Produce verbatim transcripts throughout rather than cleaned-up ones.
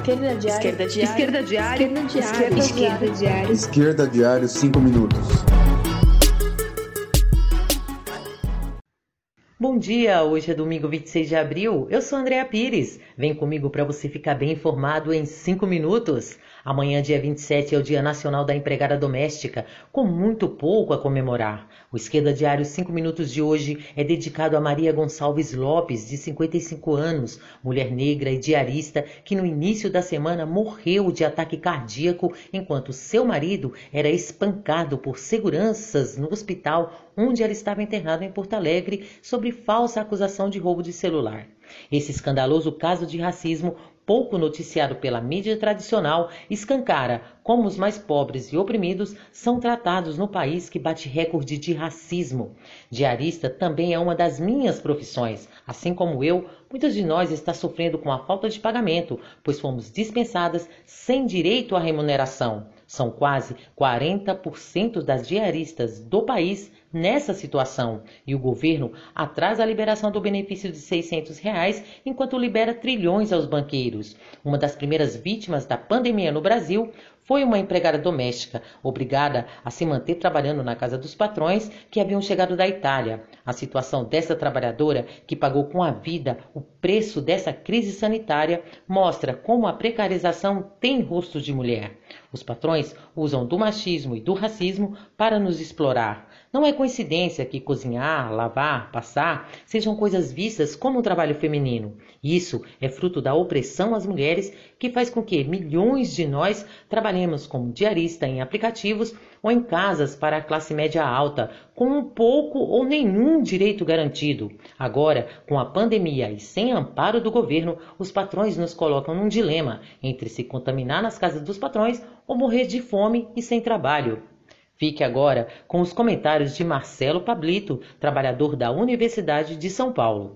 Esquerda Diário. Esquerda Diário. Esquerda Diário. Esquerda Diário. Esquerda Diário. Esquerda Diário, cinco minutos. Bom dia, hoje é domingo vinte e seis de abril, eu sou Andréa Pires. Vem comigo para você ficar bem informado em cinco minutos. Amanhã, dia vinte e sete, é o Dia Nacional da Empregada Doméstica, com muito pouco a comemorar. O Esquerda Diário cinco minutos de hoje é dedicado a Maria Gonçalves Lopes, de cinquenta e cinco anos, mulher negra e diarista, que no início da semana morreu de ataque cardíaco enquanto seu marido era espancado por seguranças no hospital onde ela estava internada em Porto Alegre sobre falsa acusação de roubo de celular. Esse escandaloso caso de racismo, pouco noticiado pela mídia tradicional, escancara como os mais pobres e oprimidos são tratados no país que bate recorde de racismo. Diarista também é uma das minhas profissões. Assim como eu, muitas de nós está sofrendo com a falta de pagamento, pois fomos dispensadas sem direito à remuneração. São quase quarenta por cento das diaristas do país nessa situação, e o governo atrasa a liberação do benefício de seiscentos reais, enquanto libera trilhões aos banqueiros. Uma das primeiras vítimas da pandemia no Brasil foi uma empregada doméstica, obrigada a se manter trabalhando na casa dos patrões que haviam chegado da Itália. A situação dessa trabalhadora, que pagou com a vida o preço dessa crise sanitária, mostra como a precarização tem rosto de mulher. Os patrões usam do machismo e do racismo para nos explorar. Não é coincidência que cozinhar, lavar, passar sejam coisas vistas como um trabalho feminino. Isso é fruto da opressão às mulheres, que faz com que milhões de nós trabalhemos como diarista em aplicativos ou em casas para a classe média alta, com um pouco ou nenhum direito garantido. Agora, com a pandemia e sem amparo do governo, os patrões nos colocam num dilema entre se contaminar nas casas dos patrões ou morrer de fome e sem trabalho. Fique agora com os comentários de Marcelo Pablito, trabalhador da Universidade de São Paulo.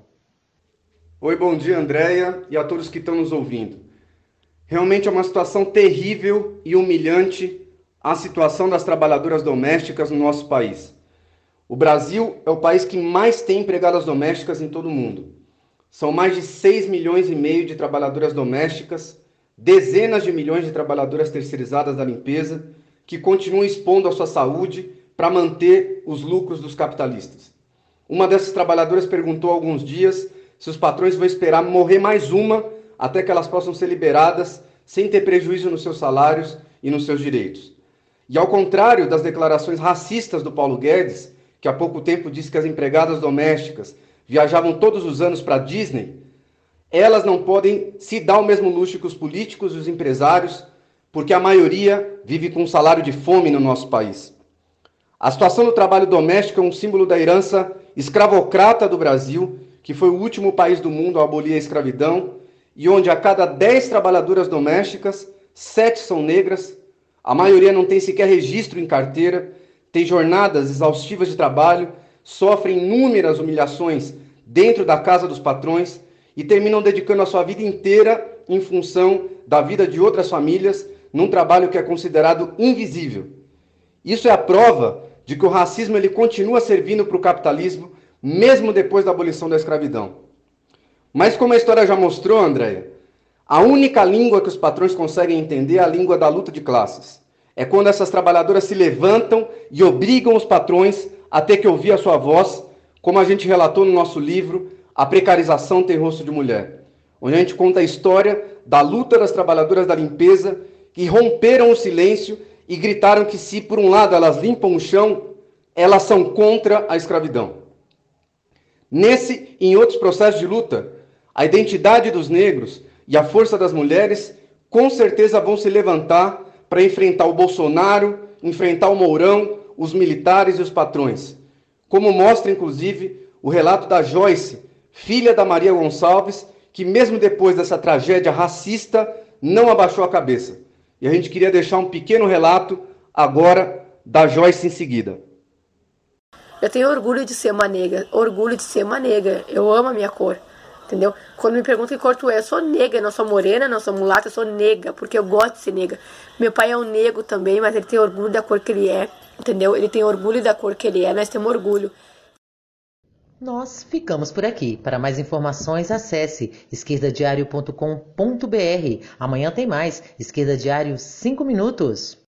Oi, bom dia, Andréia, e a todos que estão nos ouvindo. Realmente é uma situação terrível e humilhante a situação das trabalhadoras domésticas no nosso país. O Brasil é o país que mais tem empregadas domésticas em todo o mundo. São mais de seis milhões e meio de trabalhadoras domésticas, dezenas de milhões de trabalhadoras terceirizadas da limpeza, que continuam expondo a sua saúde para manter os lucros dos capitalistas. Uma dessas trabalhadoras perguntou há alguns dias se os patrões vão esperar morrer mais uma até que elas possam ser liberadas sem ter prejuízo nos seus salários e nos seus direitos. E ao contrário das declarações racistas do Paulo Guedes, que há pouco tempo disse que as empregadas domésticas viajavam todos os anos para a Disney, elas não podem se dar o mesmo luxo que os políticos e os empresários, porque a maioria vive com um salário de fome no nosso país. A situação do trabalho doméstico é um símbolo da herança escravocrata do Brasil, que foi o último país do mundo a abolir a escravidão, e onde a cada dez trabalhadoras domésticas, sete são negras, a maioria não tem sequer registro em carteira, tem jornadas exaustivas de trabalho, sofrem inúmeras humilhações dentro da casa dos patrões e terminam dedicando a sua vida inteira em função da vida de outras famílias, num trabalho que é considerado invisível. Isso é a prova de que o racismo ele continua servindo para o capitalismo, mesmo depois da abolição da escravidão. Mas como a história já mostrou, Andréia, a única língua que os patrões conseguem entender é a língua da luta de classes. É quando essas trabalhadoras se levantam e obrigam os patrões a ter que ouvir a sua voz, como a gente relatou no nosso livro, A Precarização Tem Rosto de Mulher, onde a gente conta a história da luta das trabalhadoras da limpeza que romperam o silêncio e gritaram que se, por um lado, elas limpam o chão, elas são contra a escravidão. Nesse e em outros processos de luta, a identidade dos negros e a força das mulheres com certeza vão se levantar para enfrentar o Bolsonaro, enfrentar o Mourão, os militares e os patrões. Como mostra, inclusive, o relato da Joyce, filha da Maria Gonçalves, que mesmo depois dessa tragédia racista, não abaixou a cabeça. E a gente queria deixar um pequeno relato agora da Joyce em seguida. Eu tenho orgulho de ser uma negra, orgulho de ser uma negra. Eu amo a minha cor, entendeu? Quando me perguntam que cor tu é, eu sou negra, não sou morena, não sou mulata, eu sou negra, porque eu gosto de ser negra. Meu pai é um negro também, mas ele tem orgulho da cor que ele é, entendeu? Ele tem orgulho da cor que ele é, nós temos orgulho. Nós ficamos por aqui. Para mais informações, acesse esquerda diário ponto com ponto br. Amanhã tem mais. Esquerda Diário cinco minutos.